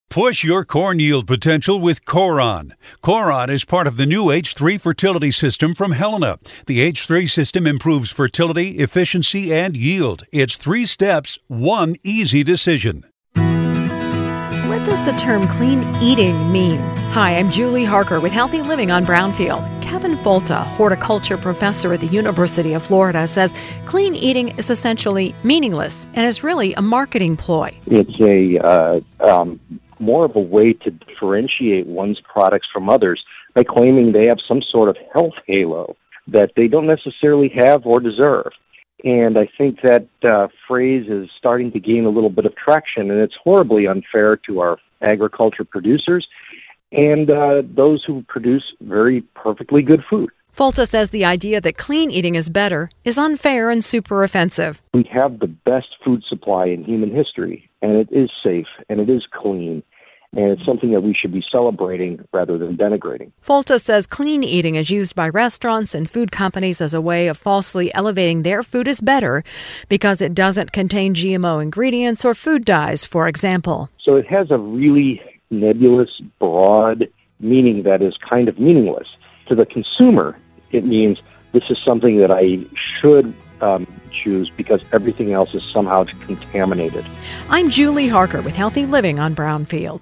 Push your corn yield potential with Coron. Coron is part of the new H3 fertility system from Helena. The H3 system improves fertility, efficiency, and yield. It's 3 steps, 1 easy decision. What does the term clean eating mean? Hi, I'm Julie Harker with Healthy Living on Brownfield. Kevin Folta, horticulture professor at the University of Florida, says clean eating is essentially meaningless and is really a marketing ploy. It's more of a way to differentiate one's products from others by claiming they have some sort of health halo that they don't necessarily have or deserve. And I think that phrase is starting to gain a little bit of traction, and it's horribly unfair to our agriculture producers and those who produce very perfectly good food. Folta says the idea that clean eating is better is unfair and super offensive. We have the best food supply in human history, and it is safe, and it is clean, and it's something that we should be celebrating rather than denigrating. Folta says clean eating is used by restaurants and food companies as a way of falsely elevating their food as better because it doesn't contain GMO ingredients or food dyes, for example. So it has a really nebulous, broad meaning that is kind of meaningless. To the consumer, it means this is something that I should choose because everything else is somehow contaminated. I'm Julie Harker with Healthy Living on Brownfield.